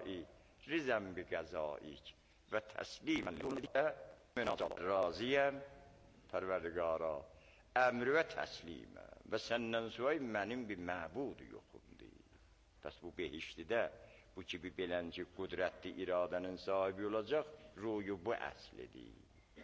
الهی رضا بقضایک و تسلیما مناجات. راضیم پروردگارا امر و təslimə və səndən sonra mənim bir məbud yoxumdur. Bəs bu behiştidə bu kimi belənci qudrətli iradənin sahibi olacaq, ruyu bu əslidir.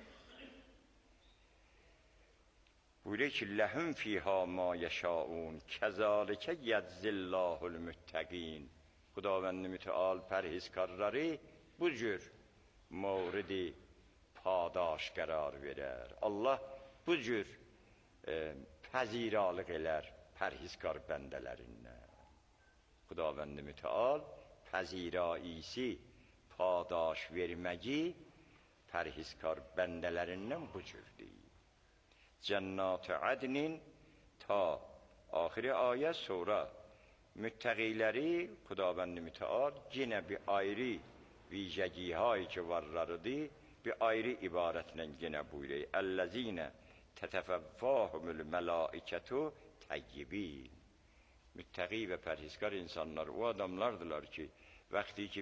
Buyuruyor ki, ləhum fiyha ma yəşaun, kəzalikə yəzzillahul müttəqin. Xudavənd mütəal pərhizkarları bu cür mavrid-i padaş qərar verər. Allah bu cür pəziralıq elər pərhizkar bəndələrindən. Xudavənd mütəal pəziraisi padaş verməyi pərhizkar bəndələrindən bu cürdür. Cənnat-ı ədnin ta axiri ayə sonra müttəqiləri Xudavənd mütəal yenə bir ayrı vicəgihay ki varlarıdır, bir ayrı ibarətlə yenə buyuruyor. Əl-ləzinə tətəfəvvahumul mələikətu təyyibin. Müttəqi və pərhizkar insanlar o adamlardırlar ki, vaxtı ki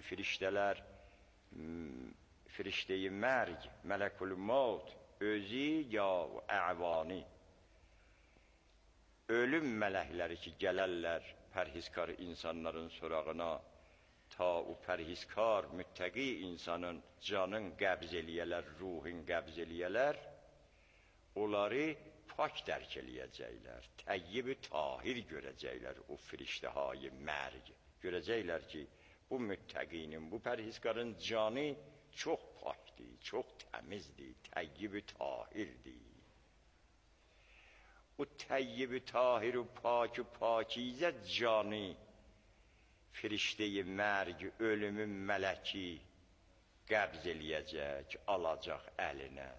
firiştəyi mərg, mələkul maut, özü ya əvani, ölüm mələkləri ki gələrlər pərhizkar insanların sorağına, ta o pərhizkar, müttəqi insanın canın qəbz eləyələr, ruhin qəbz eləyələr, onları pak dərk eləyəcəklər, təyyib-i tahir görəcəklər o firiştəhayı mərg. Görəcəklər ki, bu müttəqinin, bu pərhizkarın canı çox pakdir, çox təmizdir, təyyib-i tahirdir. O təyyib-i tahir و pak-ı pakizə canı firiştəyi mərg, ölümün mələki qəbz eləyəcək, alacaq əlinə.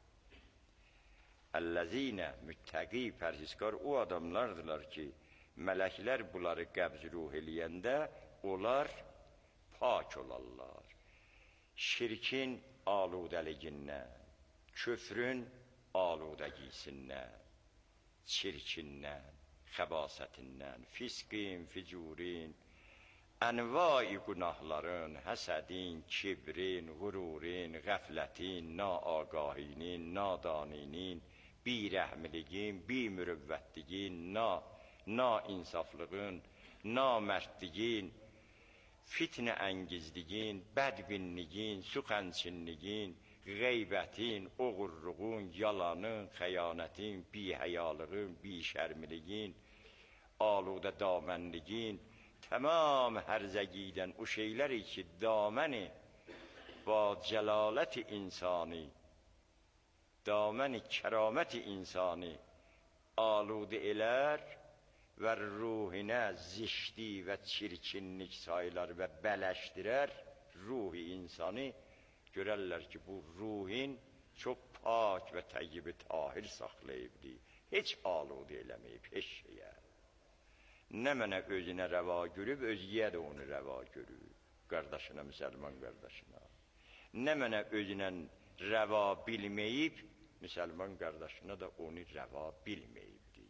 Əl-ləzinə müttəqi, pərhizkar o adamlardırlar ki, mələklər bunları qəbz ruh eləyəndə onlar pak olarlar. Şirkin aludəligindən, küfrün aludəgisindən, çirkindən, xəbasətindən, fisqin, ficurin, ənvai günahların, həsədin, kibrin, qururin, qəflətin, naagahinin, nadaninin, birəhmiliyin, bimürüvvətliyin, nainsaflığın, namərdliyin, fitnə əngizliyin, bədbinliyin, suxənçinliyin, qeybətin, oğurluğun, yalanın, xəyanətin, bihəyalığın, bişərmiliyin, aludə damənliyin, tamam hərzəgidən o şeyləri ki, daməni ba cəlaləti insani, daməni kəraməti insani aludə elər və ruhinə zişdi və çirkinlik sayılar və bələşdirər ruhi insanı. Görərlər ki, bu ruhin çox pak və təyyib-i tahir saxlayıbdır, heç aludə eləməyib, heç şeyə. Nə mənə özünə rəva görüb, özgəyə də onu rəva görüb, qardaşına, müsəlman qardaşına. Nə mənə özünə rəva bilməyib, müsəlman qardaşına da onu rəva bilməyibdir.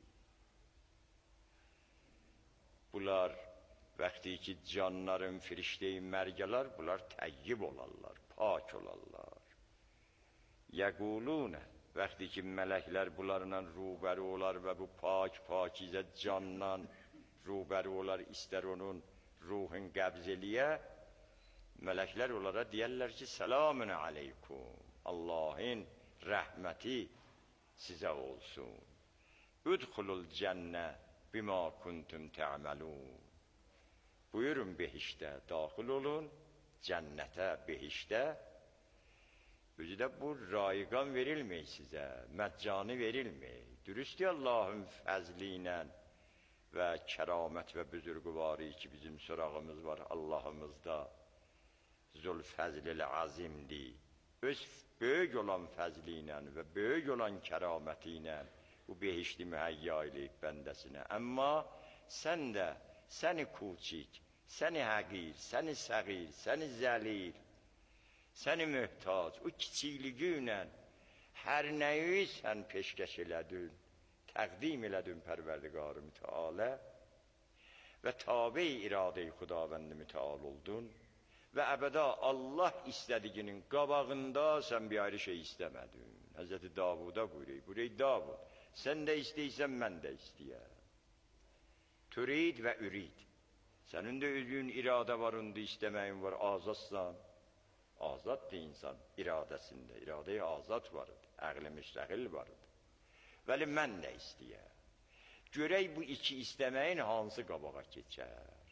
Bunlar, vaxtı ki canların firiştəyi mərgələr, bunlar təyyib olarlar, pak olarlar. Yəqulunə, vaxtı ki mələklər bunlarla rubəri olar və bu pakizə candan rubəri olar, istər onun ruhun qəbz eləyə, mələklər onlara deyərlər ki, səlamün aleykum, Allahın rəhməti sizə olsun. Udxulul cənnə bima kuntum tə'məlun. Buyurun behişdə, daxil olun, cənnətə, behişdə. Özü də bu rayqan verilmək sizə, məccani verilmək. Dürüstü Allahın fəzli ilə və kəramət və büzürqüvari ki, bizim sorağımız var Allahımızda, Zülfəzl-i azimdir. Öz böyük olan fəzli ilə və böyük olan kəraməti ilə bu behişli mühəyya eləyib bəndəsinə. Amma sən də, səni kuçik, səni həqir, səni səğir, səni zəlir, səni möhtac, o kiçikliyi ilə hər nəyi sən peşkəş elədin, təqdim elədin Pərverdigar-ı Mütealə və tabi iradə-i Xudavənd-i Müteal oldun və əbəda Allah istədiyinin qabağında sən bir ayrı şey istəmədin. Həzrəti Davuda buyuruyor, Davud, sən də istəysən, mən də istəyəm. Türid və ürid. Sənin də özün iradə var, onda istəməyin var, azadsan. Azaddır insan iradəsində, iradəyə azad vardır, əqli müstəqil vardır. Vəli mən də istəyəm. Görək bu iki istəməyin hansı qabağa keçər?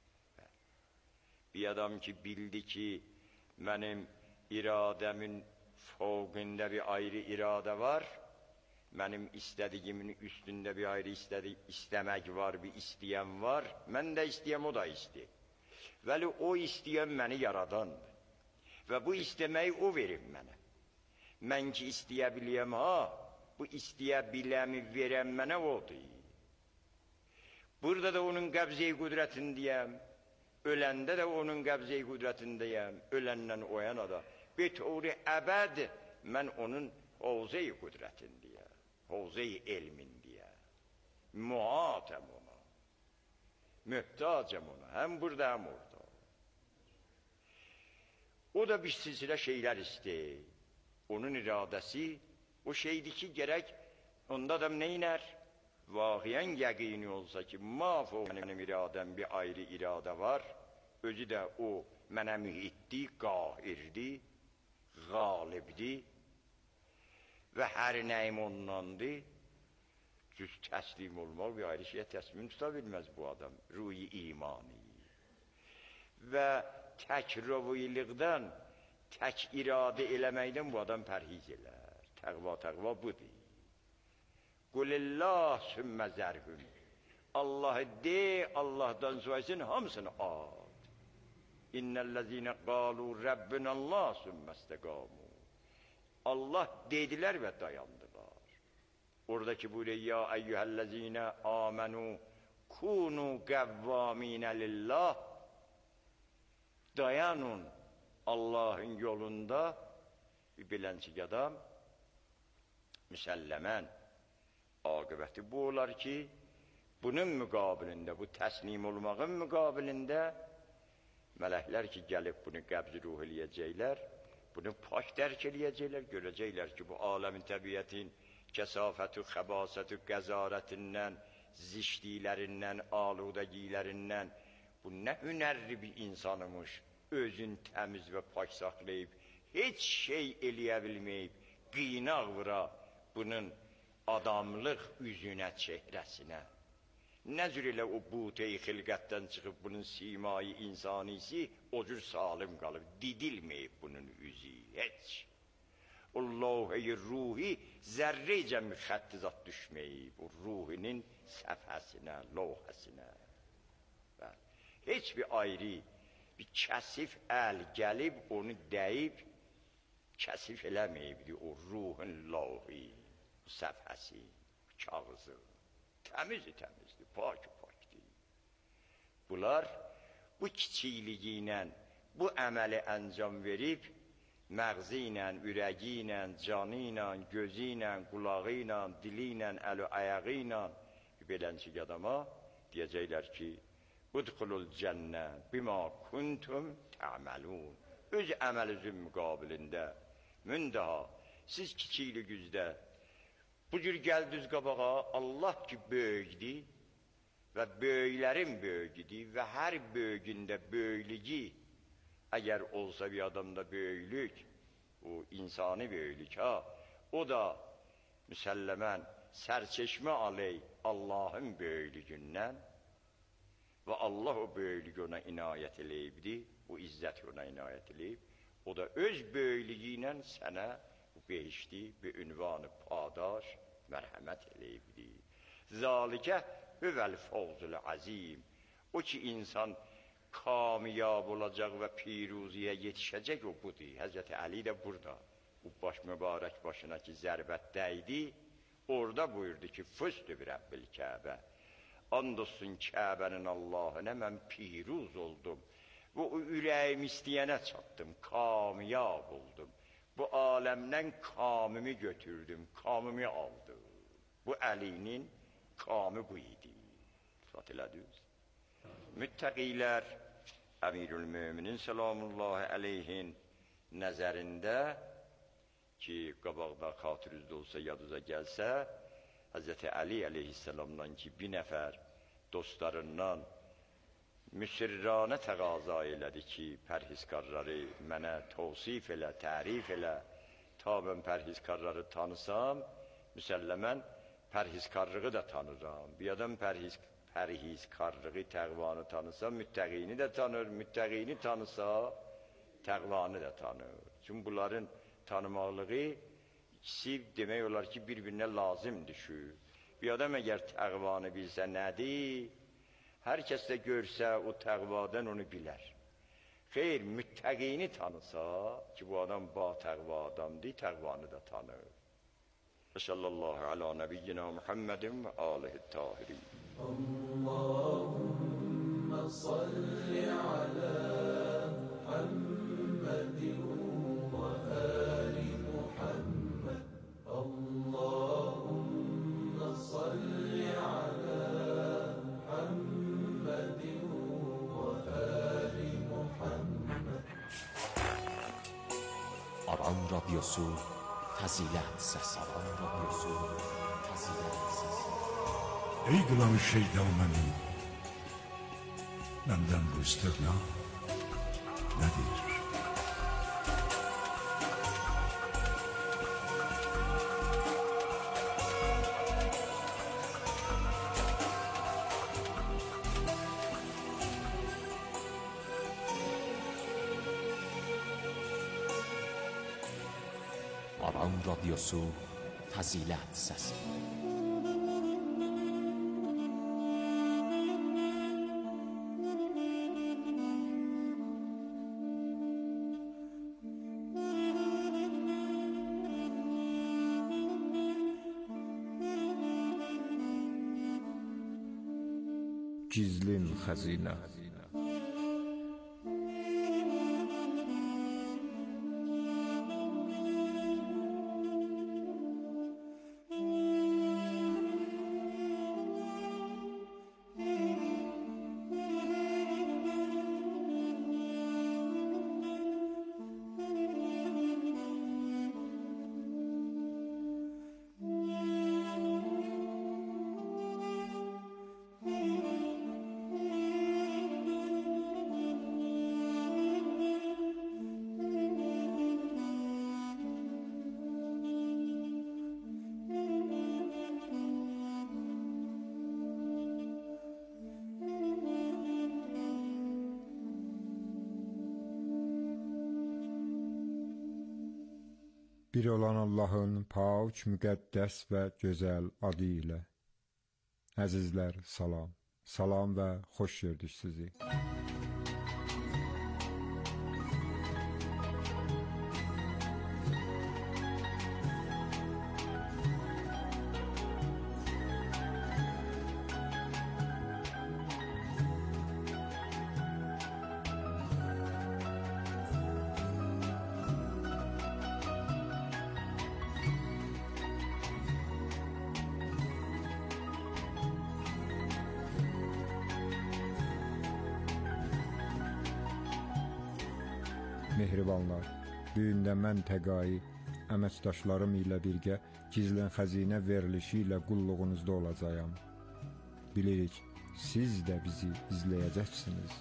Bir adam ki, bildi ki, mənim iradəmin fövqündə bir ayrı iradə var, mənim istədiyimin üstündə bir ayrı istəmək var, bir istəyən var, mən də istəyəm, o da istəyir. Vəli o istəyən məni yaradandır və bu istəməyi o verir mənə. Mən ki, istəyə biləyəm, bu istəyə biləmi verən mənə odur. Burada da onun qəbz-i qüdrətindəyəm, öləndə də onun qəbz-i qüdrətindəyəm, öləndən oyana da. Betəuri əbəd mən onun hovze-i qüdrətindəyəm, hovze-i elmindəyəm, muhatəm ona, mühtacəm ona, həm burada, həm orada. O da bir silsilə şeylər istəyir. Onun iradəsi o şeydir ki, gərək onda da neynər? Vaqiən yəqini olsa ki, mənim iradəm bir ayrı iradə var, özü də o mənə mühitdi, qahirdi, qalibdi və hər nəyim ondandır. Cüz təslim olmaq bir ayrı şeyə təslim tuta bilməz bu adam, ruhi imani. Və tək rəviylikdən, tək iradə eləməkdən bu adam pərhiz elər. Təqva budur. Qulillah sümmə zərhüm. Allahı de, Allahdan soyasın hamısını ad. İnnellezine qalu Rabbinallah sümmə istəqamu. Allah dedilər və dayandılar. Oradakı buyuruyor, ya eyyühellezine amenu kunu qevvaminə lillah. Dayanın Allahın yolunda, bir bilənçik adam, müsəlləmən, aqibəti bu olar ki, bunun müqabilində, bu təslim olmağın müqabilində, mələklər ki, gəlib bunu qəbz-i ruh eləyəcəklər, bunu pak dərk eləyəcəklər, görəcəklər ki, bu aləmin təbiyyətin kəsafəti, xəbasəti, qəzarətindən, zişdilərindən, aludəgilərindən, bu nə hünərli bir insanımış, özün təmiz və pak saxlayıb, heç şey eləyə bilməyib, qıynaq vura bunun adamlıq üzünə, çehrəsinə. Nə cür elə o butey xilqətdən çıxıb bunun simayı insanisi o cür salim qalıb, didilməyib bunun üzü, heç. O lavh-i ruhi zərrəcə müxətti zat düşməyib, o ruhinin səfhəsinə, lavhəsinə. Heç bir ayrı, bir kəsif əl gəlib, onu dəyib, kəsif eləməyibdir o ruhun lavhi, səfhəsi, kağızı. Təmizdir, pak-pakdir. Bunlar bu kiçikliyi ilə, bu əməli əncam verib, məğzi ilə, ürəyi ilə, canı ilə, gözü ilə, qulağı ilə, dili ilə, əli-ayağı ilə, belənçik adama deyəcəklər ki, udxulul cənnə bima kuntum tə'məlun. Öz əməlinizin müqabilində, mündəha, siz kiçikliyinizdə bu cür gəldiniz qabağa, Allah ki böyükdir və böyüklərin böyükdir və hər böyüyündə böyüklüyü, əgər olsa bir adamda böyüklük, o insani böyüklük, o da müsəlləmən sərçeşmə aley Allahın böyüklüyündən və Allah o böyüklüyü ona inayət eləyibdir, o izzət ona inayət eləyib, o da öz böyüklüyü ilə sənə bu behişti, bu ünvanı padaş, mərhəmət eləyibdir. Zalikə hüvəl fawzul azim. O ki, insan kamiyab olacaq və piruziyə yetişəcək, o budur. Həzrəti Əli də burada, bu baş mübarək başına ki, zərbət dəydi, orada buyurdu ki, füstü bir Rəbbil Kəbə. And olsun Kəbənin Allahına, mən piruz oldum. Bu ürəyim istəyənə çatdım, kamiyab oldum. Bu aləmdən kamimi götürdüm, kamimi aldım. Bu Əlinin kamı bu idi. İspat elədiniz. Müttəqilər Əmirül Möminin salamullahi əleyhin nəzərində ki, qabaqda xatirinizdə olsa, yadınıza gəlsə, Hz. Əli əleyhissalamdan ki, bir nəfər dostlarından müsirranə təqaza elədi ki, pərhizkarları mənə tavsif elə, tərif elə, ta mən pərhizkarları tanısam, müsəlləmən pərhizkarlığı da tanıram. Bir adam pərhizkarlığı, təqvanı tanısa, müttəqini də tanır, müttəqini tanısa, təqvanı da tanır. Çünki bunların tanımaqlığı ikisi demək olar ki, bir-birinə lazım düşür. Bir adam əgər təqvanı bilsə nədir, hər kəs də görsə o təqvadan onu bilər. Xeyr, müttəqini tanısa ki, bu adam ba-təqva adamdır, təqvanı da tanır. Və sallallahu ala nəbiyyina Muhammedin və alihi tahirin. Allahümme salli ala Muhammedin və ali Muhammed. Allahümme salli ala Muhammedin və ali Muhammed. Aran Radyosu Fazilet Sesi. Aran Radyosu Fazilet Sesi. Ey qılan şeytanı, məndən bu istiqna nədir? Aran Radyosu Fazilet Sesi. Gizlin xəzinə. Bir olan Allahın pak, müqəddəs və gözəl adı ilə. Əzizlər, salam. Salam və xoş gördük sizi. Mehribanlar, bu gün də mən təqai əməkdaşlarım ilə birgə gizlin xəzinə verilişi ilə qulluğunuzda olacağam. Bilirik, siz də bizi izləyəcəksiniz.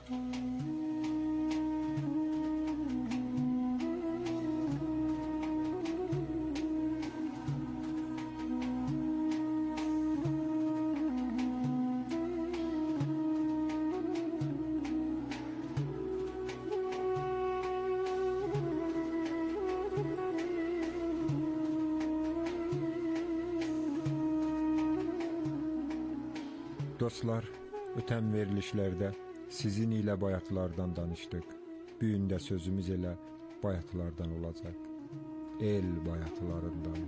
Dostlar, ötən verilişlərdə sizin ilə bayatlardan danışdıq. Bu gün də sözümüz elə bayatlardan olacaq. El bayatlarından.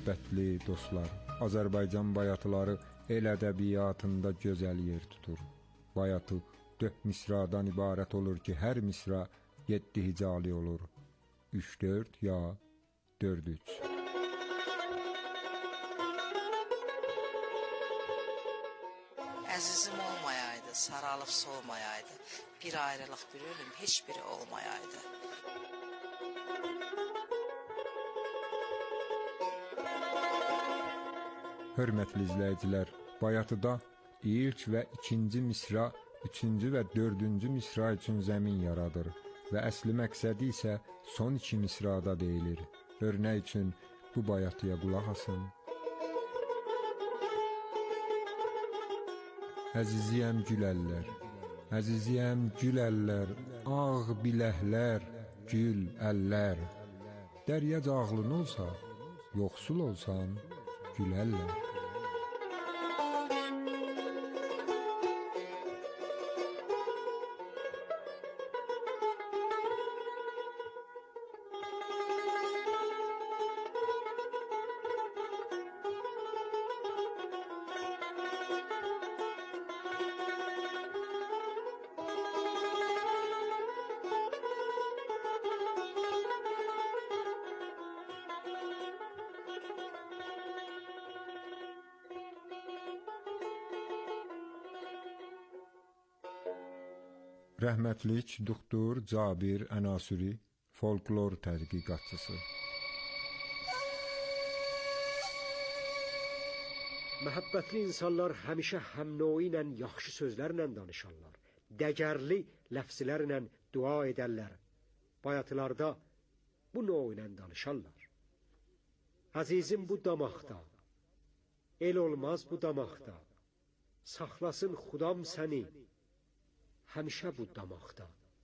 Məhəbbətli dostlar, Azərbaycan bayatıları el ədəbiyyatında gözəl yer tutur. Bayatı 4 misradan ibarət olur ki, hər misra 7 hicali olur. 3-4 ya 4-3. Əzizim olmayaydı, saralıb solmayaydı, bir ayrılıq, bir ölüm, heç biri olmayaydı. Hörmətli izləyicilər, bayatıda ilk və ikinci misra, üçüncü və dördüncü misra üçün zəmin yaradır və əsli məqsədi isə son 2 misrada deyilir. Örnək üçün bu bayatıya qulaq asın. Əziziyəm gül əllər, əziziyəm gül əllər, ağ biləklər, gül əllər. Dəryac ağlın olsa, yoxsul olsan, gül əllər. Rəhmətlik Doktor Cabir Ənasuri, folklor tədqiqatçısı. Məhəbbətli insanlar həmişə həmnoi ilə yaxşı sözlərlə danışarlar, dəgərli ləfzlərlə dua edərlər. Bayatılarda bu növ ilə danışarlar. Əzizim bu damaqda, el olmaz bu damaqda, saxlasın xudam səni, həmişə bu damaqda.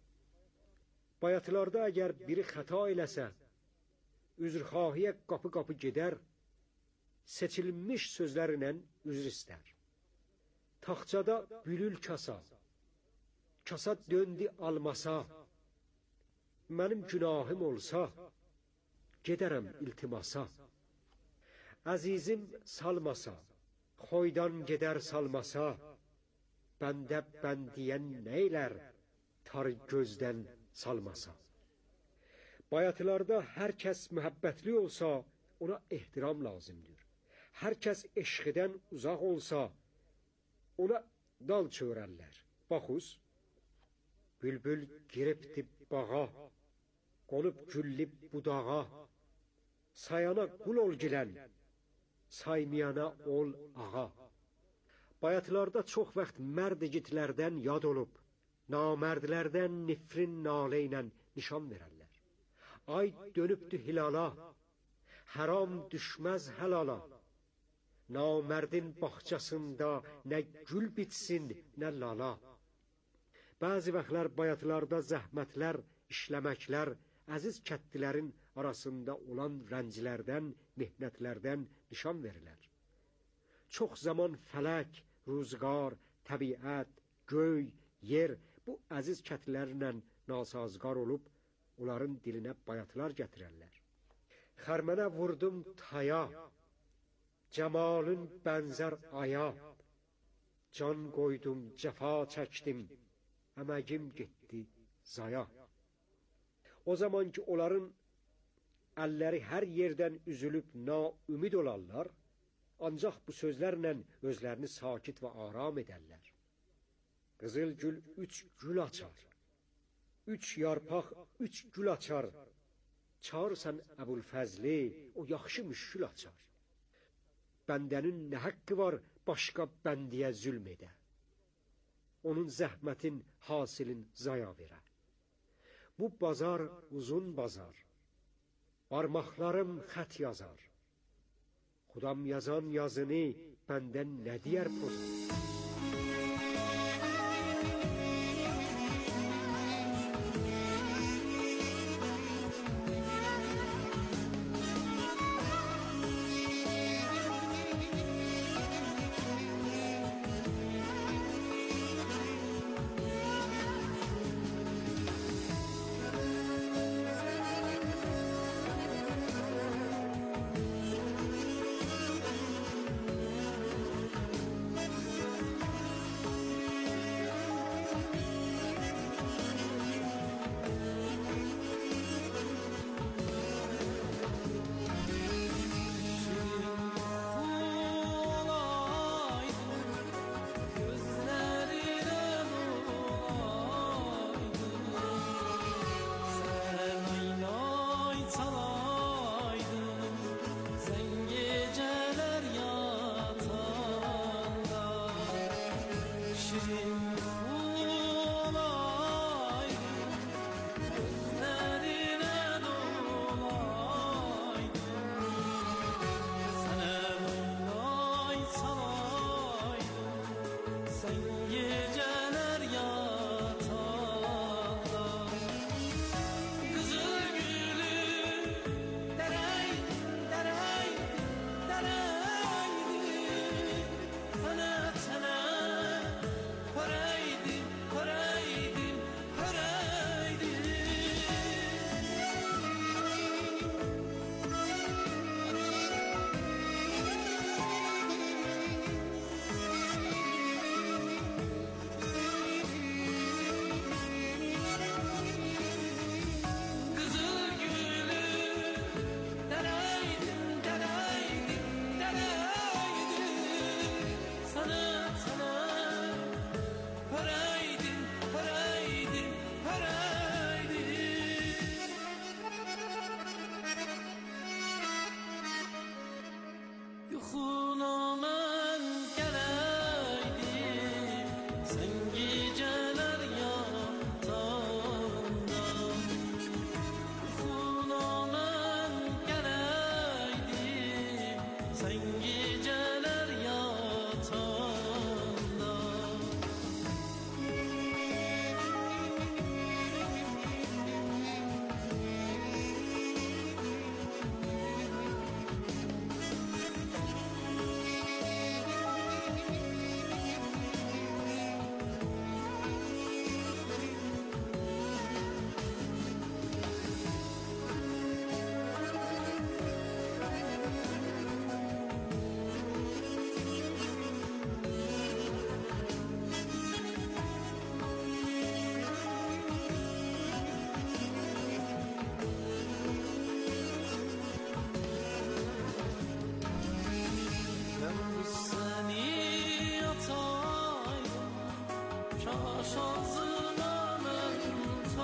Bayatılarda əgər biri xəta eləsə, üzrxahiyə qapı-qapı gedər, seçilmiş sözlərlə üzr istər. Taxçada bülül kasa, kasa döndü almasa, mənim günahım olsa, gedərəm iltimasa. Əzizim salmasa, xoydan gedər salmasa, bəndə bəndiyən neylər, tar gözdən salmasa. Bayatılarda hər kəs məhəbbətli olsa, ona ehtiram lazımdır. Hər kəs eşqidən uzaq olsa, ona dal çörərlər. Baxuz, bülbül giribdi bağa, qonub güllib budağa, sayana qul ol gilən, saymayana ol ağa. Bayatılarda çox vaxt mərd igidlərdən yad olub, namərdlərdən nifrin nalə ilə nişan verərlər. Ay dönübdü hilala, haram düşməz həlala. Namərdin baxçasında nə gül bitsin, nə lala. Bəzi vaxtlar bayatılarda zəhmətlər, işləməklər, əziz kətdilərin arasında olan rəncilərdən, mihnətlərdən nişan verilər. Çox zaman fələk, rüzgar, təbiət, göy, yer bu əziz kətlərlə nasazgar olub, onların dilinə bayatılar gətirərlər. Xərmənə vurdum taya, cəmalın bənzər aya, can qoydum, cəfa çəkdim, əməgim getdi zaya. O zaman ki, onların əlləri hər yerdən üzülüb naümid olarlar, ancaq bu sözlərlə özlərini sakit və aram edərlər. Qızıl gül 3 gül açar, 3 yarpaq 3 gül açar, çağırsan Əbulfəzli, o yaxşı müşkül açar. Bəndənin nə haqqı var başqa bəndiyə zülm edə, onun zəhmətin hasilin zaya verə. Bu bazar uzun bazar, barmaqlarım xət yazar, xudam yazan yazını bəndən nə deyər pozar?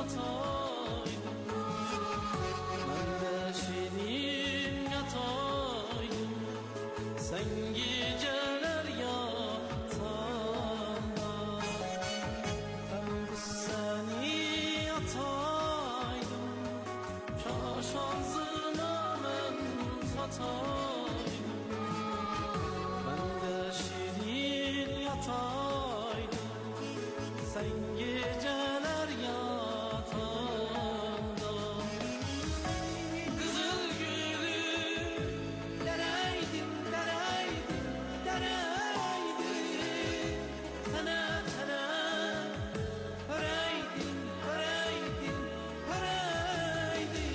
sataydım, ben de şirin yataydım, sen geceler yatanda. Ben kız seni yataydım, şaş ağzına ben sataydım, ben de şirin yataydım, sen geceler yatanda. Kızıl gülüm dereydim, dereydim, dereydim, tene tene öreydim, öreydim, öreydim.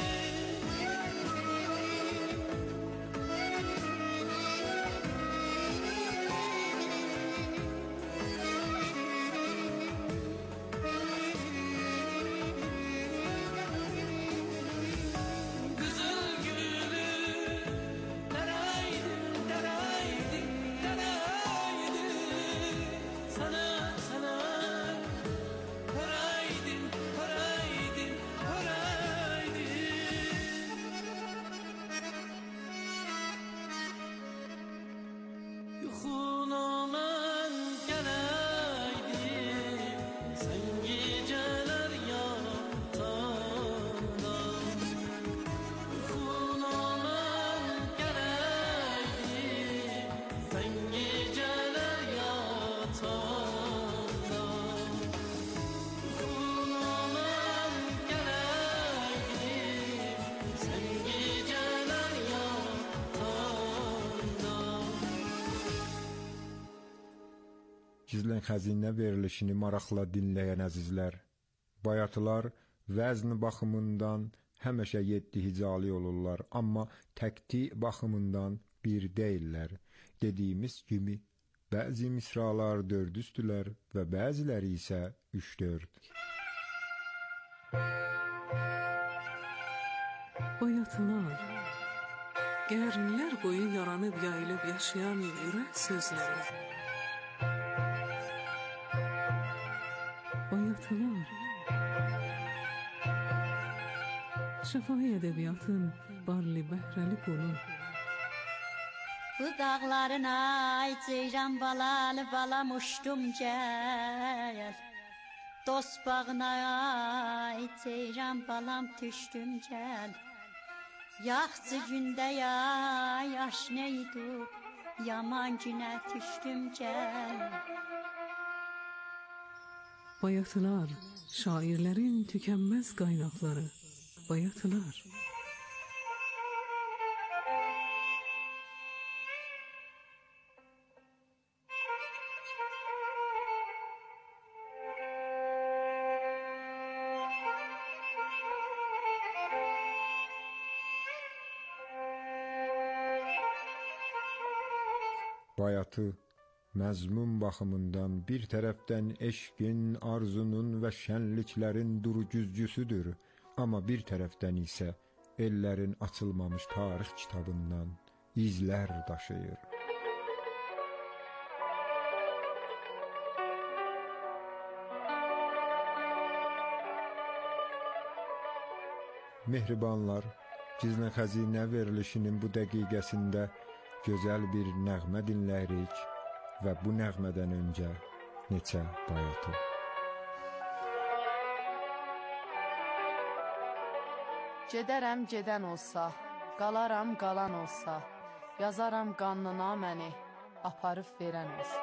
Kızıl gülüm dereydim, dereydim, dereydim, sana sana öreydim, öreydim, öreydim. Yuxuna mən gələydim, sən gecələr yatanda. Yuxuna mən gələydim, sən gecələr yatanda. Yuxuna mən gələydim, sən gecələr yatanda. Gizlən xəzinə verilişini maraqla dinləyən əzizlər, bayatılar vəzn baxımından həmişə 7 hicali olurlar, amma təkti baxımından bir deyillər. Dediyimiz kimi, bəzi misralar 4 üstülər və bəziləri isə 3-4. Bayatılar, qərnlər boyu yaranıb yayılıb yaşayan ürək sözləri. Bayatılar, şəfahi ədəbiyyatın barlı bəhrəli qolu. Bu dağların ay ceyran balalı balam uçtum gel. Dost bağına ay ceyran balam düştüm gel. Yaxçı gündə ya yaş neydi, yaman günə düştüm gel. Bayatılar, şairlərin tükənməz qaynaqları. Bayatılar. Bayatı məzmun baxımından bir tərəfdən eşqin, arzunun və şənliklərin duru güzgüsüdür, amma bir tərəfdən isə ellərin açılmamış tarix kitabından izlər daşıyır. Mehribanlar, Gizlən xəzinə verilişinin bu dəqiqəsində gözəl bir nəğmə dinləyirik və bu nəğmədən öncə neçə bayatı. Gedərəm gedən olsa, qalaram qalan olsa, yazaram qanlına məni, aparıb verən olsa.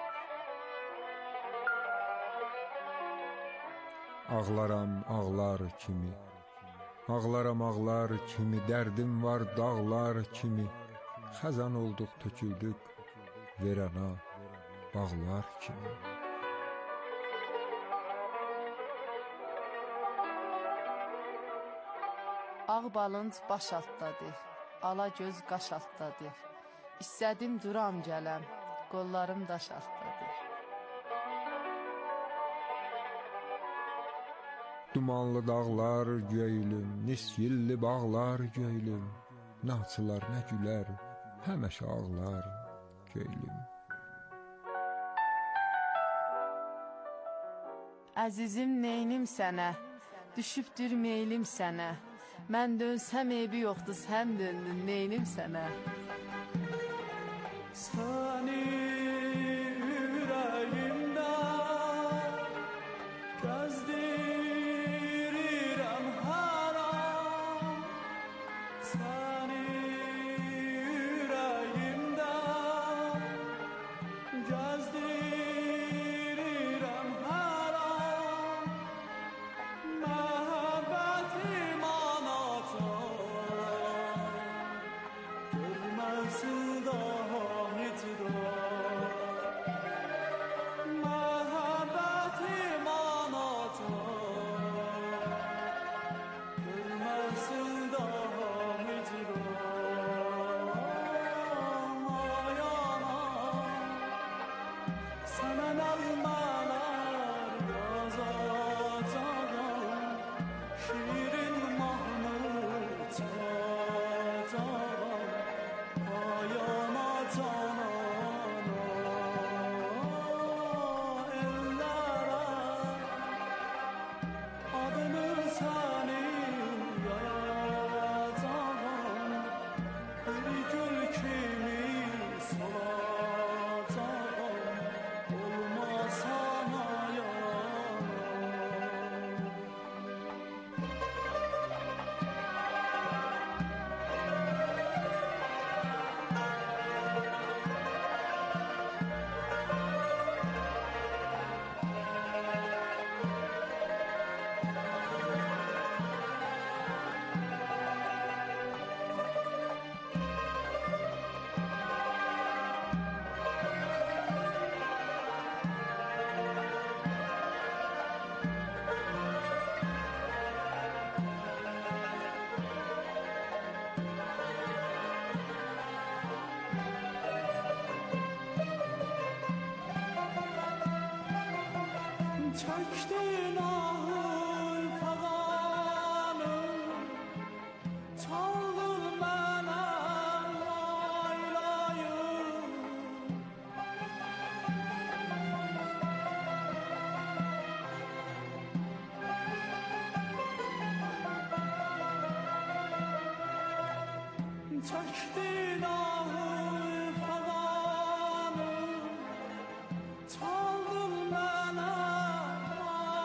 Ağlaram ağlar kimi, ağlaram ağlar kimi, dərdim var dağlar kimi, xəzan olduq töküldük, verana bağlar kimi. Ağ balınc baş altdadır, ala göz qaş altdadır. İstədim duram gələm, qollarım daş altdadır. Dumanlı dağlar göylüm, nisgilli bağlar göylüm, naçılar nə gülər, həməşə ağlar göylüm. Əzizim neynim sənə, Düşübdür meylim sənə. Mən dönsəm eybi yoxdur, sən döndün, neylim sənə? Səni ürəyimdə gəzdirirəm hər an. Səni ürəyimdə gəzdirirəm hər an. Məhəbbətim anatan, görməsin daha heç məhəbbətim anatan, görməsin daha heç ayana. Sənə nəğmələr yazacağam, şirin mahnı çalacağam, ayana canana ellərə adını sənin yayacağam, bir gül kimi solacağam, olmasan ayana. Çəkdin ahıl fağanı, çaldın mənə laylayı. Çəkdin ahıl fağanı, çaldın mənə laylayı.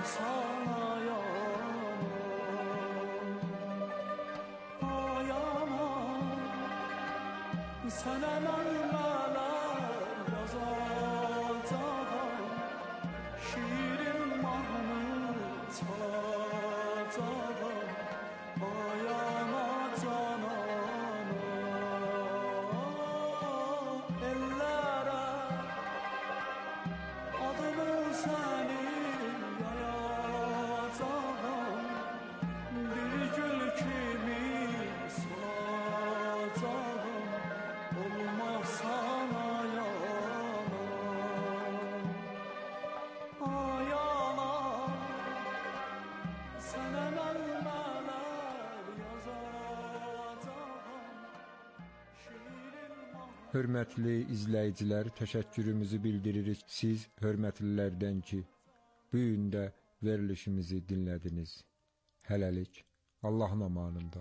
sana yanam, yanam. Sənə nəğmələr yazacağam, şirin mahnı çalacağam, ayana canana. Ellərə adını sənin yayacağam, bir gül kimi solacağam, olmaz sana yalan, yalan. Sənə nəğmələr yazacağam, şirin mahnı. Hörmətli izləyicilər, təşəkkürümüzü bildiririk siz hörmətlilərdən ki, bu gün də verilişimizi dinlədiniz. Hələlik, Allahın amanında.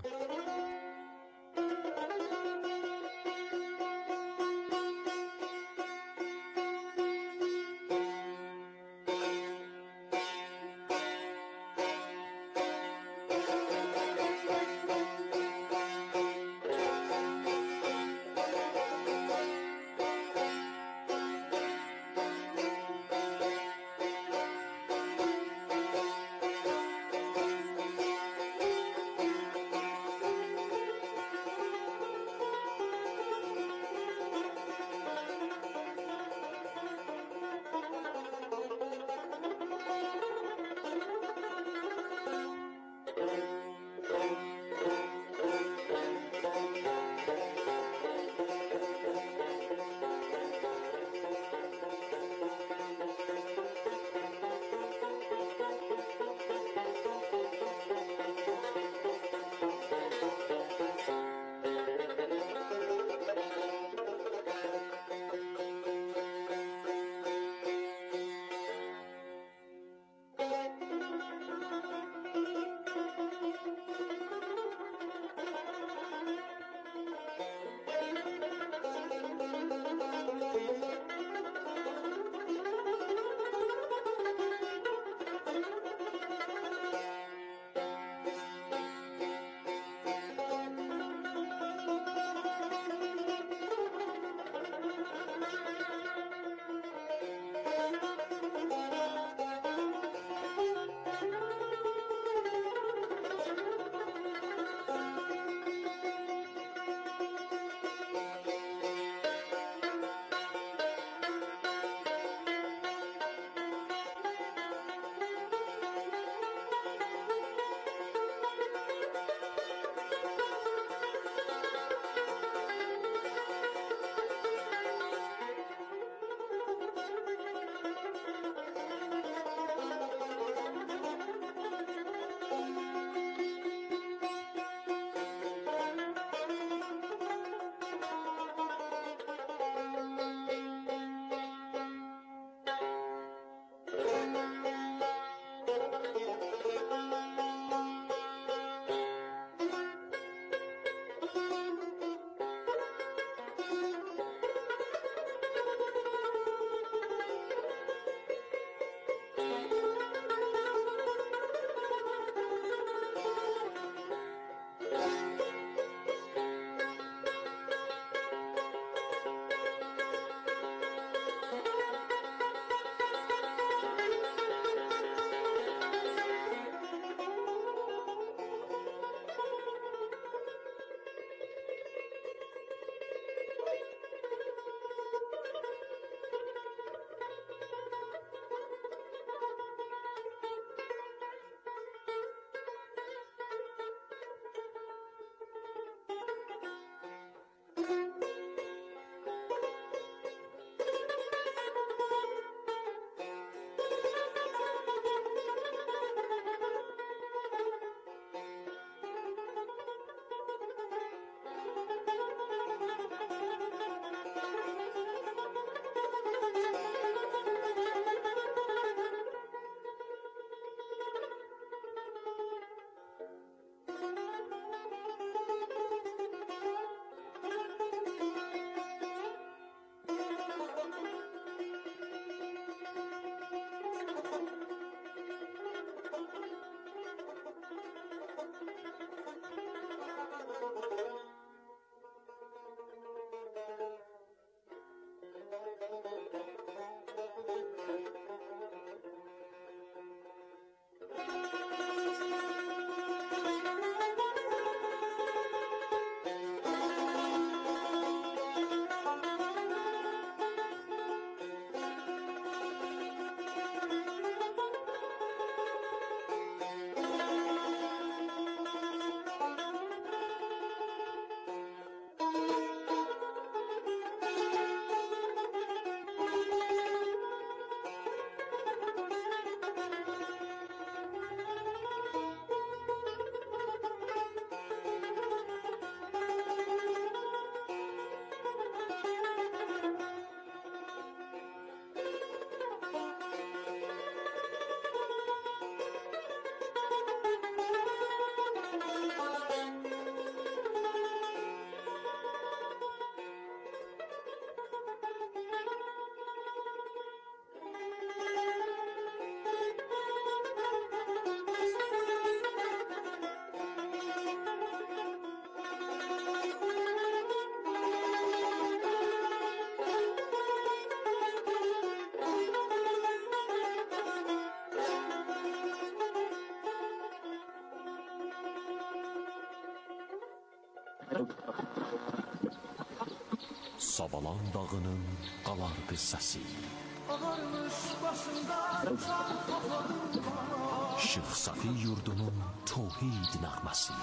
Savalan dağının qalardı səsi. Ağarmış başında can kafanın. Şıx Safi yurdunun tövhid nəğməsi.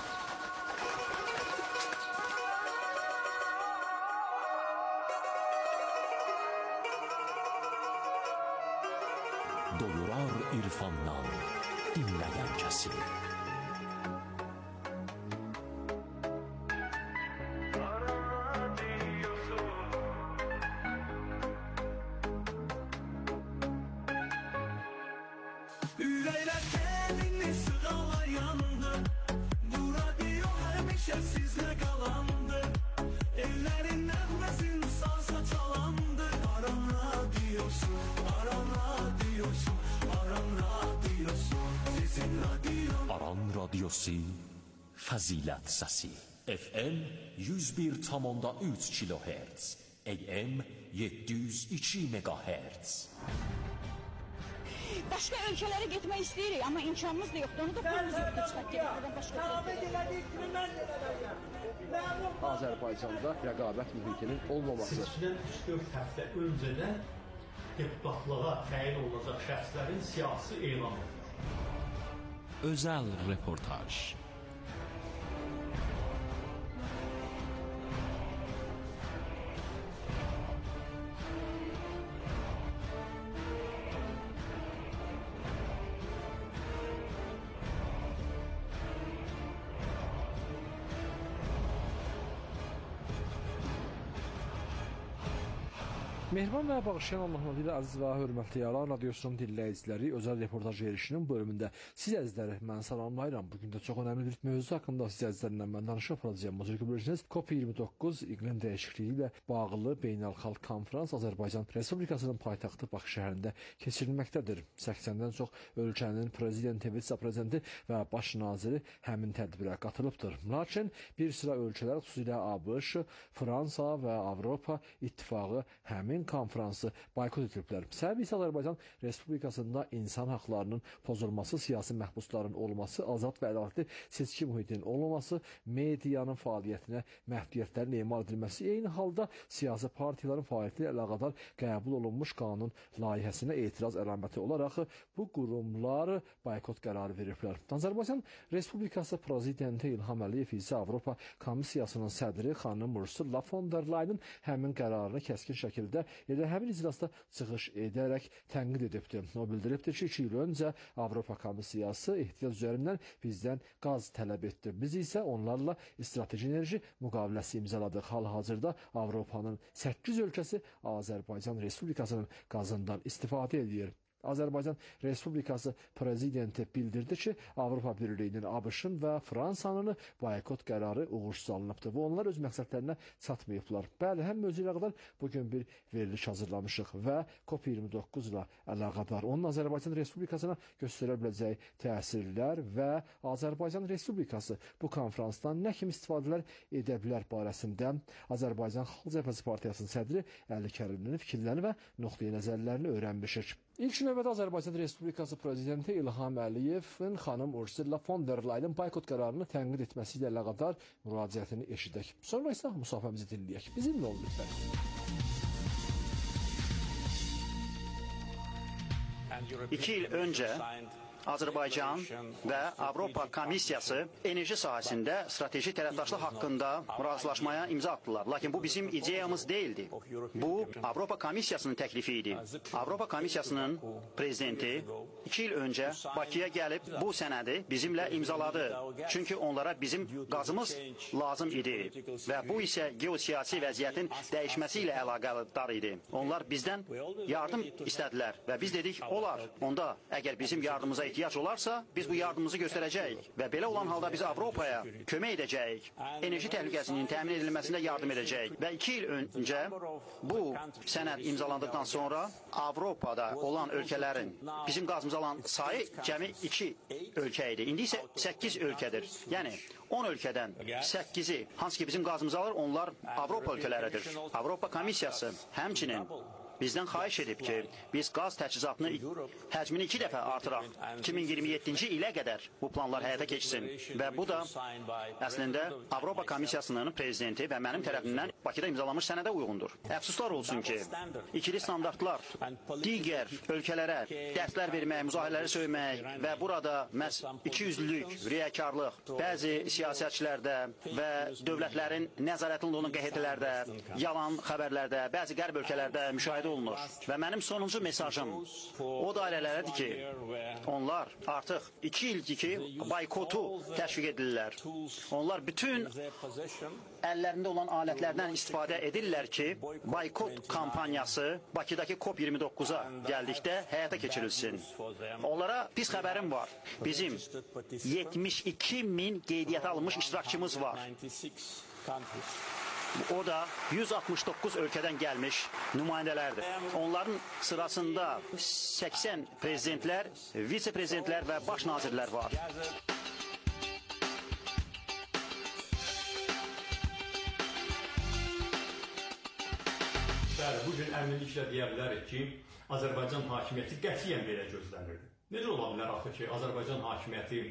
Doyurar irfandan dinləyən kəsi. Ürəklər təminli sığala yandı. Bu radio həmişə sizlə qalandı. Ellərin nəğməsin salsa çalandı. Aran radiosu, Aran radiosu, Aran radiosu, sizin radio. Aran radiosu, fəzilət səsi. FM 101,3 kHz, AM 702 MHz. Başqa ölkələrə getmək istəyirik, amma imkanımız da yoxdur. Onu da pulumuz yoxdur çıxaq gedəkdən başqa ölkələrə. Azərbaycanda rəqabət mühitinin olmaması. Seçkidən 3-4 həftə öncədən deputatlığa təyin olunacaq şəxslərin siyasi elan olunur. Özəl reportaj. Mehriban və bağışlayan Allah'ın adıyla əziz və hörmətli yaralar radiosunun dinləyiciləri özəl reportaj verişinin bölümündə siz əzizləri mən salamlayıram. Bugün də çox önəmli bir mövzu haqqında siz əzizlərlə mən danışıb apracağım. Müzikə bölüşünüz COP29 iqlim dəyişikliyi ilə bağlı beynəlxalq konferans Azərbaycan Respublikasının paytaxtı Bakı şəhərində keçirilməkdədir. 80-dən çox ölkənin prezidenti, vitse-prezidenti və baş naziri həmin tədbirə qatılıbdır. Lakin bir sıra ölkələr, xüsusilə ABŞ, Fransa və Avropa İttifaqı həmin konferansı boykot ediblər. Səbəbi isə Azərbaycan Respublikasında insan haqlarının pozulması, siyasi məhbusların olması, azad və ədalətli seçki mühitinin olmaması, medianın fəaliyyətinə məhdudiyyətlərin emal edilməsi, eyni halda siyasi partiyaların fəaliyyəti ilə əlaqədar qəbul olunmuş qanun layihəsinə etiraz əlaməti olaraq bu qurumlar boykot qərarı veriblər. Azərbaycan Respublikası prezidenti İlham Əliyev isə Avropa Komissiyasının sədri xanım Ursula von der Leyenin həmin qərarını kəskin şəkildə elə həmin iclasda çıxış edərək tənqid edibdir. O bildiribdir ki, 2 il öncə Avropa Komissiyası ehtiyac üzərindən bizdən qaz tələb etdi. Biz isə onlarla strateji enerji müqaviləsi imzaladıq. Hal-hazırda Avropanın 8 ölkəsi Azərbaycan Respublikasının qazından istifadə edir. Azərbaycan Respublikası prezidenti bildirdi ki, Avropa Birliyinin, ABŞ-ın və Fransanın boykot qərarı uğursuz alınıbdır və onlar öz məqsədlərinə çatmayıblar. Bəli, həm mövzu ilə qədər bugün bir veriliş hazırlamışıq və COP29 ilə əlaqədar onun Azərbaycan Respublikasına göstərə biləcəyi təsirlər və Azərbaycan Respublikası bu konferansdan nə kimi istifadələr edə bilər barəsində Azərbaycan Xalq Cəbhəsi Partiyasının sədri Əli Kərimlinin fikirlərini və nöqteyi nəzərlərini öyrənmişik. İlk növbədə Azərbaycan Respublikası prezidenti İlham Əliyevin xanım Ursula von der Leyenin boykot qərarını tənqid etməsi ilə əlaqədar müraciətini eşidək. Sonra isə müsahibəmizi dinləyək. Bizimlə olun lütfən. 2 il öncə Azərbaycan və Avropa Komissiyası enerji sahəsində strateji tərəfdaşlıq haqqında razılaşmaya imza atdılar. Lakin bu bizim ideyamız deyildi. Bu, Avropa Komissiyasının təklifi idi. Avropa Komissiyasının prezidenti 2 il öncə Bakıya gəlib bu sənədi bizimlə imzaladı. Çünki onlara bizim qazımız lazım idi və bu isə geosiyasi vəziyyətin dəyişməsi ilə əlaqədar idi. Onlar bizdən yardım istədilər və biz dedik, olar. Onda əgər bizim yardımımıza ehtiyac olarsa, biz bu yardımımızı göstərəcəyik və belə olan halda biz Avropaya kömək edəcəyik. Enerji təhlükəsinin təmin edilməsində yardım edəcəyik. Və 2 il öncə bu sənəd imzalandıqdan sonra Avropada olan ölkələrin bizim qazımız alan sayı cəmi 2 ölkə idi. İndi isə 8 ölkədir. Yəni 10 ölkədən 8-i, hansı ki bizim qazımızı alır, onlar Avropa ölkələridir. Avropa Komissiyası həmçinin bizdən xahiş edib ki, biz qaz təchizatını həcmini 2 dəfə artıraq. 2027-ci ilə qədər bu planlar həyata keçsin və bu da əslində Avropa Komissiyasının prezidenti və mənim tərəfimdən Bakıda imzalanmış sənədə uyğundur. Əfsuslar olsun ki, ikili standartlar digər ölkələrə dərslər vermək, müzahilələri söymək və burada məhz ikiyüzlülük, riyakarlıq bəzi siyasətçilərdə və dövlətlərin nəzarətində olan qəzetlərdə, yalan xəbərlərdə, bəzi qərb ölkələrdə müşahidə olunur. Və mənim sonuncu mesajım o dairələrədir ki, onlar artıq 2 ildir ki, baykotu təşviq edirlər. Onlar bütün əllərində olan alətlərdən istifadə edirlər ki, baykot kampaniyası Bakıdakı COP29-a gəldikdə həyata keçirilsin. Onlara pis xəbərim var. Bizim 72 min qeydiyyata alınmış iştirakçımız var. O da 169 ölkədən gəlmiş nümayəndələrdir. Onların sırasında 80 prezidentlər, vitse-prezidentlər və baş nazirlər var. Bəli, bugün əminliklə deyə bilərik ki, Azərbaycan hakimiyyəti qətiyyən belə gözlənirdi. Necə ola bilər axı ki, Azərbaycan hakimiyyəti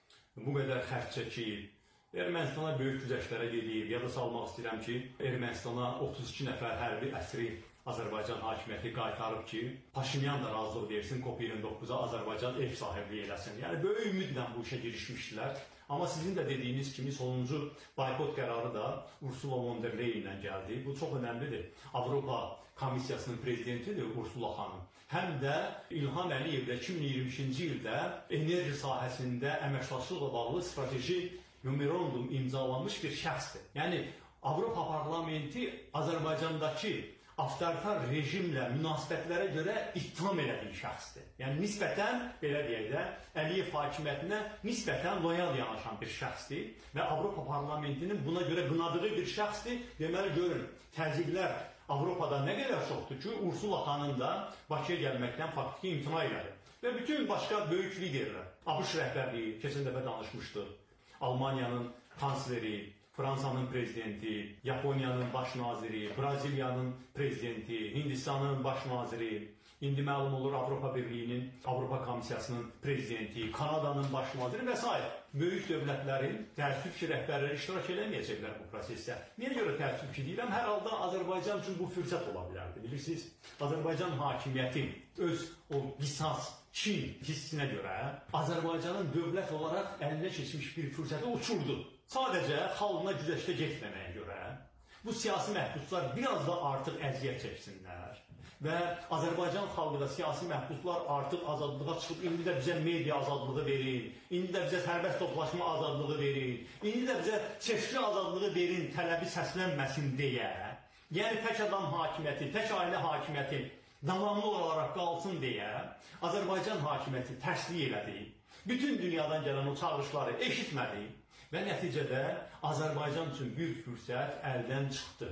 bu qədər xərc çəkib, Ermənistana böyük güzəştlərə gedib, yada salmaq istəyirəm ki, Ermənistana 32 nəfər hərbi əsri Azərbaycan hakimiyyəti qaytarıb ki, Paşinyan da razılıq versin, COP29-a Azərbaycan ev sahibliyi eləsin. Yəni, böyük ümidlə bu işə girişmişdilər. Amma sizin də dediyiniz kimi sonuncu baykot qərarı da Ursula von der Leyen ilə gəldi. Bu çox önəmlidir. Avropa Komissiyasının prezidentidir Ursula xanım. Həm də İlham Əliyevlə 2023-cü ildə enerji sahəsində əməkdaşlıqla bağlı strateji memorandum imzalanmış bir şəxsdir. Yəni, Avropa Parlamenti Azərbaycandakı avtoritar rejimlə münasibətlərə görə ittiham elədiyi şəxsdir. Yəni, nisbətən, belə deyək də, Əliyev hakimiyyətinə nisbətən loyal yanaşan bir şəxsdir və Avropa Parlamentinin buna görə qınadığı bir şəxsdir. Deməli, görün, təzyiqlər Avropada nə qədər çoxdur ki, Ursula xanım da Bakıya gəlməkdən faktiki imtina elədi. Və bütün başqa böyük liderlər, ABŞ rəhbərliyi, keçən dəfə danışmışdı, Almaniyanın kansleri, Fransanın prezidenti, Yaponiyanın baş naziri, Braziliyanın prezidenti, Hindistanın baş naziri, indi məlum olur Avropa Birliyinin, Avropa Komissiyasının prezidenti, Kanadanın baş naziri və s. Böyük dövlətlərin təəssüf ki, rəhbərləri iştirak eləməyəcəklər bu prosesdə. Niyə görə təəssüf ki, deyirəm? Hər halda Azərbaycan üçün bu fürsət ola bilərdi. Bilirsiniz, Azərbaycan hakimiyyəti öz o qisas, Çin hissinə görə Azərbaycanın dövlət olaraq əlinə keçmiş bir fürsəti uçurdu. Sadəcə xalqına güzəştə getməməyə görə bu siyasi məhbuslar biraz da artıq əziyyət çəksinlər və Azərbaycan xalqı da siyasi məhbuslar artıq azadlığa çıxıb, indi də bizə media azadlığı verin, indi də bizə sərbəst toplaşma azadlığı verin, indi də bizə seçki azadlığı verin, tələbi səslənməsin deyə, yəni tək adam hakimiyyəti, tək ailə hakimiyyəti davamlı olaraq qalsın deyə Azərbaycan hakimiyyəti təsdiq elədi. Bütün dünyadan gələn o çağırışları eşitmədi və nəticədə Azərbaycan üçün bir fürsət əldən çıxdı.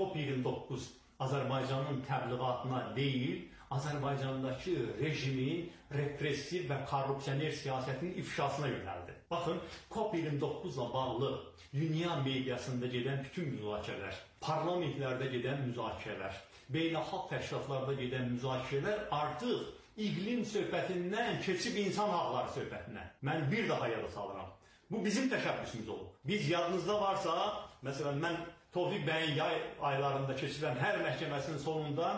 COP29 Azərbaycanın təbliğatına deyil, Azərbaycandakı rejimin repressiv və korrupsioner siyasətinin ifşasına yönəldi. Baxın, COP29-la bağlı dünya mediasında gedən bütün müzakirələr, parlamentlərdə gedən müzakirələr, beynəlxalq təşkilatlarda gedən müzakirələr artıq iqlim söhbətindən keçib insan haqları söhbətinə. Mən bir daha yada salıram. Bu bizim təşəbbüsümüz olub. Biz yadınızda varsa, məsələn, mən Tofiq bəyin yay aylarında keçirilən hər məhkəməsinin sonunda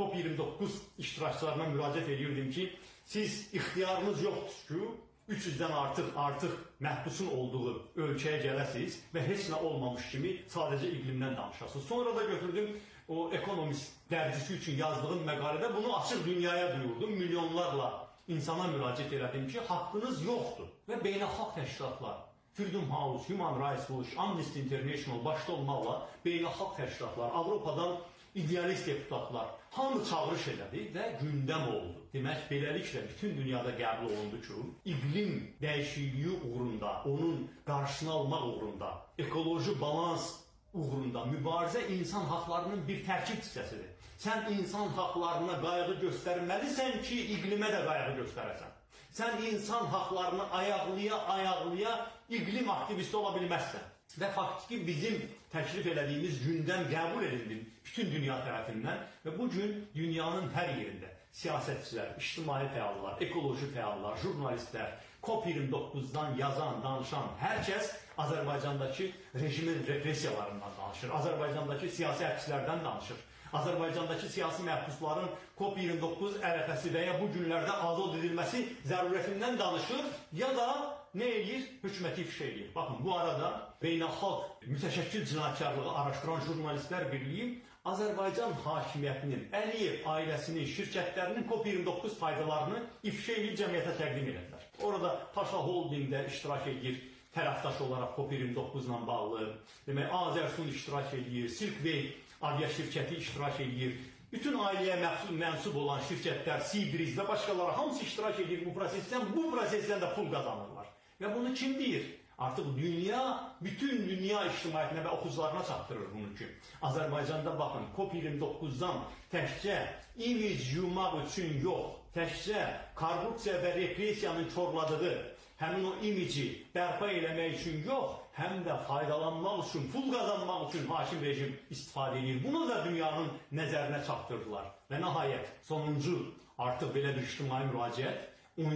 COP29 iştirakçılarına müraciət edirdim ki, siz ixtiyarınız yoxdur ki, 300-dən artıq məhbusun olduğu ölkəyə gələsiniz və heç nə olmamış kimi sadəcə iqlimdən danışasınız. Sonra da götürdüm, o ekonomist dərgisi üçün yazdığım məqalədə bunu açıq dünyaya duyurdum. Milyonlarla insana müraciət elədim ki, haqqınız yoxdur. Və beynəlxalq təşkilatlar, Freedom House, Human Rights Watch, Amnesty International başda olmaqla beynəlxalq təşkilatlar, Avropadan idealist deputatlar hamı çağırış elədi və gündəm oldu. Demək, beləliklə bütün dünyada qəbul olundu ki, iqlim dəyişikliyi uğrunda, onun qarşısını almaq uğrunda, ekoloji balans uğrunda mübarizə insan haqlarının bir tərkib hissəsidir. Sən insan haqlarına qayğı göstərməlisən ki, iqlimə də qayğı göstərəsən. Sən insan haqlarını ayaqlaya iqlim aktivisti ola bilməzsən. Və faktiki bizim təklif elədiyimiz gündəm qəbul edildi bütün dünya tərəfindən və bu gün dünyanın hər yerində siyasətçilər, ictimai fəallar, ekoloji fəallar, jurnalistlər, COP29-dan yazan, danışan hər kəs Azərbaycandakı rejimin repressiyalarından danışır, Azərbaycandakı siyasi həbslərdən danışır, Azərbaycandakı siyasi məhbusların COP29 ərəfəsi və ya bu günlərdə azad edilməsi zərurətindən danışır ya da nə eləyir? Hökuməti ifşa eləyir. Baxın, bu arada beynəlxalq mütəşəkkil cinayətkarlığı araşdıran jurnalistlər birliyi Azərbaycan hakimiyyətinin, Əliyev ailəsinin, şirkətlərinin COP29 faydalarını ifşa eləyib cəmiyyətə təqdim edilər. Orada Paşa Holdingdə iştirak edir, tərəfdaş olaraq COP29 ilə bağlı. Demək, Azərsun iştirak edir, Silkway aviaşirkəti iştirak edir. Bütün ailəyə mənsub olan şirkətlər, Seabreeze və başqaları hamısı iştirak edir bu prosesdən də pul qazanırlar. Və bunu kim deyir? Artıq dünya, bütün dünya ictimaiyyətinə və oxucularına çatdırır bunu ki. Azərbaycanda baxın, COP29-dan təkcə imic yumaq üçün yox, təkcə korrupsiya və repressiyanın korladığı həmin o imici bərpa eləmək üçün yox, həm də faydalanmaq üçün, pul qazanmaq üçün hakim rejim istifadə edir. Bunu da dünyanın nəzərinə çatdırdılar. Və nəhayət, sonuncu artıq belə bir ictimai müraciət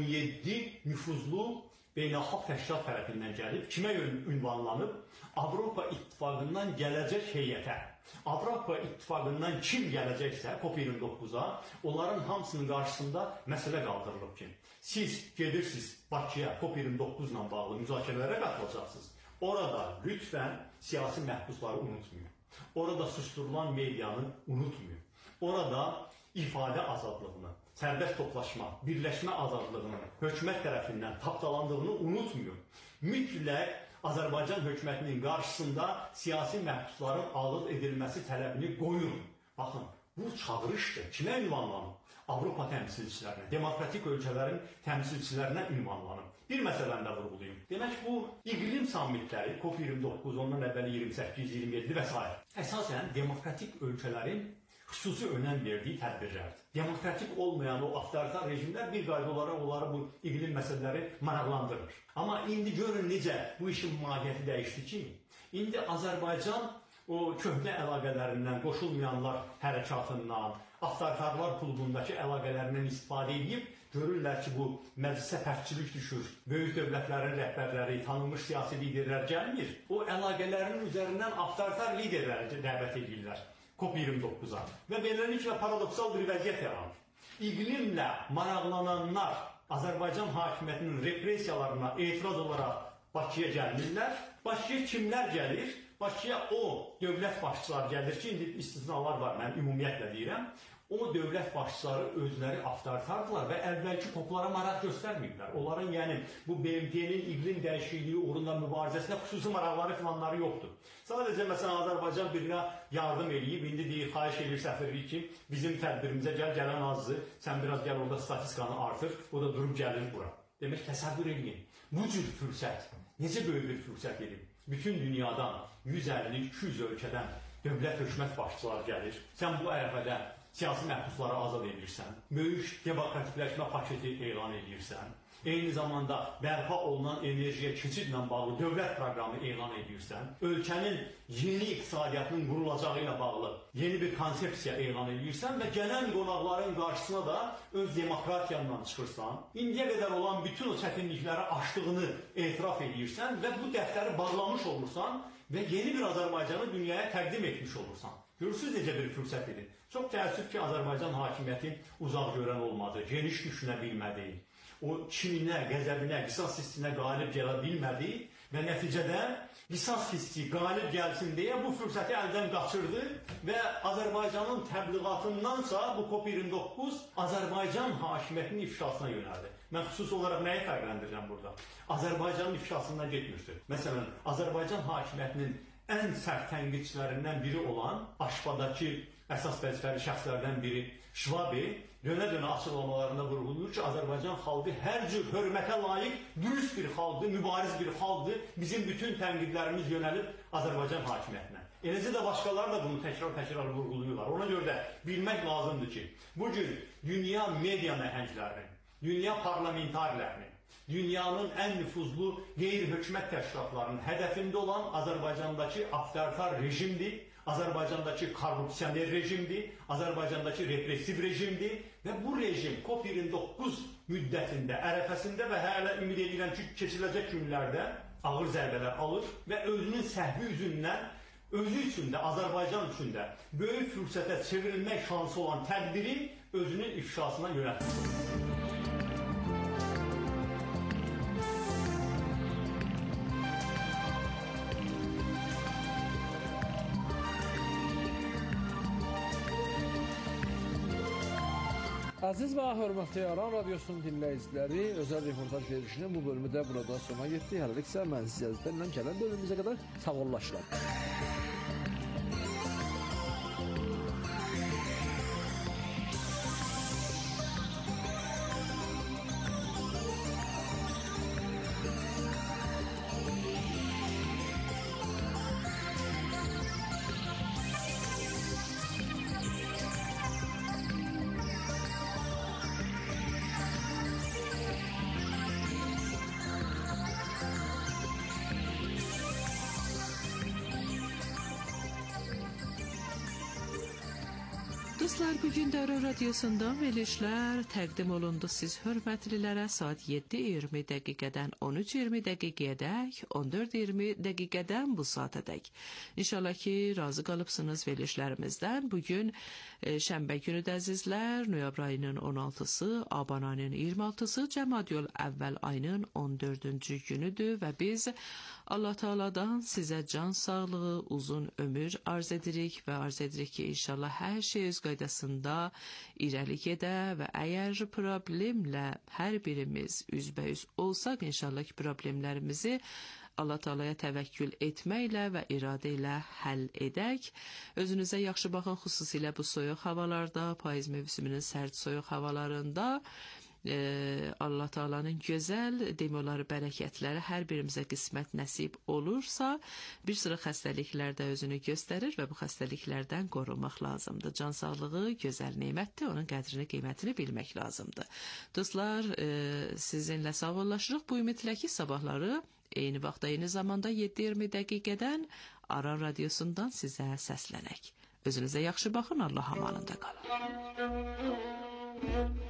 17 nüfuzlu beynəlxalq təşkilat tərəfindən gəlib, kimə ünvanlanıb? Avropa İttifaqından gələcək heyətə. Avropa İttifaqından kim gələcəksə COP29-a, onların hamısının qarşısında məsələ qaldırılıb ki, siz gedirsiniz Bakıya COP29 ilə bağlı müzakirələrə qatılacaqsınız. Orada lütfən siyasi məhbusları unutmayın. Orada susturulan medianı unutmayın. Orada ifadə azadlığını, sərbəst toplaşma, birləşmə azadlığının hökumət tərəfindən tapdalandığını unutmuyor. Mütləq Azərbaycan hökumətinin qarşısında siyasi məhbusların azad edilməsi tələbini qoyun. Baxın, bu çağırışdır. Kimə ünvanlanıb? Avropa təmsilçilərinə, demokratik ölkələrin təmsilçilərinə ünvanlanıb. Bir məsələni də vurğulayım. Demək, bu iqlim sammitləri, COP29, ondan əvvəli 28, 27 və s. əsasən demokratik ölkələrin xüsusi önəm verdiyi tədbirlərdir. Demokratik olmayan o avtoritar rejimlər bir qayda olaraq onları bu iqlim məsələləri maraqlandırır. Amma indi görün necə bu işin mahiyyəti dəyişdi ki, indi Azərbaycan o köhnə əlaqələrindən, qoşulmayanlar hərəkatından, avtoritarlar klubundakı əlaqələrindən istifadə edib, görürlər ki, bu məclisə pərtçilik düşür, böyük dövlətlərin rəhbərləri, tanınmış siyasi liderlər gəlmir. O əlaqələrin üzərindən avtoritar liderləri dəvət edirlər COP29-a və beləliklə paradoksal bir vəziyyət yaranır. İqlimlə maraqlananlar Azərbaycan hakimiyyətinin repressiyalarına etiraz olaraq Bakıya gəlmirlər. Bakıya kimlər gəlir? Bakıya o dövlət başçıları gəlir ki, indi istisnalar var, mən ümumiyyətlə deyirəm. O dövlət başçıları özləri avtoritardılar və əvvəlki COP-lara maraq göstərməyiblər. Onların, yəni, bu BMT-nin iqlim dəyişikliyi uğrunda mübarizəsində xüsusi maraqları filanları yoxdur. Sadəcə, məsələn, Azərbaycan birinə yardım eləyib, indi deyir, xahiş edir səfirlik ki, bizim tədbirimizə gələn azdır, sən biraz gəl orada statistikanı artır, o da durub gəlir bura. Demək, təsəvvür edin, bu cür fürsət, necə böyük bir fürsət edib? Bütün dünyadan 150-200 ölkədən dövlət hökumət başçıları gəlir. Sən bu ərəfədə siyasi məhbusları azad edirsən, böyük demokratikləşmə paketi elan edirsən, eyni zamanda bərpa olunan enerjiyə keçidlə bağlı dövlət proqramı elan edirsən, ölkənin yeni iqtisadiyyatının qurulacağı ilə bağlı yeni bir konsepsiya elan edirsən və gələn qonaqların qarşısına da öz demokratiyanla çıxırsan, indiyə qədər olan bütün o çətinlikləri aşdığını etiraf edirsən və bu dəftəri bağlamış olursan və yeni bir Azərbaycanı dünyaya təqdim etmiş olursan. Görürsünüz necə bir fürsət idi. Çox təəssüf ki, Azərbaycan hakimiyyəti uzaq görən olmadı, geniş düşünə bilmədi. O kiminə, qəzəbinə, qisas hissinə qalib gələ bilmədi və nəticədə qisas hissi qalib gəlsin deyə bu fürsəti əldən qaçırdı və Azərbaycanın təbliğatındansa bu COP29 Azərbaycan hakimiyyətinin ifşasına yönəldi. Mən xüsusi olaraq nəyi fərqləndirirəm burada? Azərbaycanın ifşasından getmişdir. Məsələn, Azərbaycan hakimiyyətinin ən sərt tənqidçilərindən biri olan Aşpadakı əsas vəzifəli şəxslərdən biri Şvabi dönə-dönə açıqlamalarında vurğulayır ki, Azərbaycan xalqı hər cür hörmətə layiq, dürüst bir xalqdır, mübariz bir xalqdır. Bizim bütün tənqidlərimiz yönəlib Azərbaycan hakimiyyətinə. Eləcə də başqaları da bunu təkrar vurğulayırlar. Ona görə də bilmək lazımdır ki, bugün dünya media nəhənglərinin, dünya parlamentarlərinin, dünyanın ən nüfuzlu qeyri-hökumət təşkilatlarının hədəfində olan Azərbaycandakı avtoritar rejimdir, Azərbaycandakı korrupsioner rejimdir, Azərbaycandakı repressiv rejimdir və bu rejim COP29 müddətində, ərəfəsində və hələ ümid edirəm ki, keçiriləcək günlərdə ağır zərbələr alır və özünün səhvi üzündən, özü üçün də, Azərbaycan üçün də böyük fürsətə çevrilmək şansı olan tədbiri özünün ifşasına yönəltdir. Əziz və hörmətli Aran Radiosunun dinləyiciləri, özəl reportaj verilişinin bu bölümü də burada sona getdi. Hələlik isə mən siz əzizlərlə gələn bölümümüzə qədər sağollaşıram. Dostlar, bugün də Aran Radiosundan verilişlər təqdim olundu siz hörmətlilərə saat 7:20 dəqiqədən 13:20 dəqiqəyədək, 14:20 dəqiqədən bu saatədək. İnşallah ki, razı qalıbsınız verilişlərimizdən. Bugün şənbə günüdür əzizlər, noyabr ayının 16-sı, aban ayının 26-sı, Cəmadiyül əvvəl ayının 14-cü günüdür və biz Allah Teala'dan sizə can sağlığı, uzun ömür arz edirik və arz edirik ki, inşallah hər şey öz qaydasında irəli gedə və əgər problemlə hər birimiz üzbəüz olsaq, inşallah ki, problemlərimizi Allah Teala'ya təvəkkül etməklə və iradə ilə həll edək. Özünüzə yaxşı baxın, xüsusilə bu soyuq havalarda, payız mövsümünün sərt soyuq havalarında. Allah Teala'nın gözəl demoları, bərəkətləri hər birimizə qismət nəsib olursa, bir sıra xəstəliklər də özünü göstərir və bu xəstəliklərdən qorunmaq lazımdır. Can sağlığı gözəl nemətdir, onun qədrini, qiymətini bilmək lazımdır. Dostlar, sizinlə sağollaşırıq. Bu ümidlə ki, sabahları eyni vaxtda, eyni zamanda 7:20 dəqiqədən Aran Radiosundan sizə səslənək. Özünüzə yaxşı baxın, Allah amanında qalın.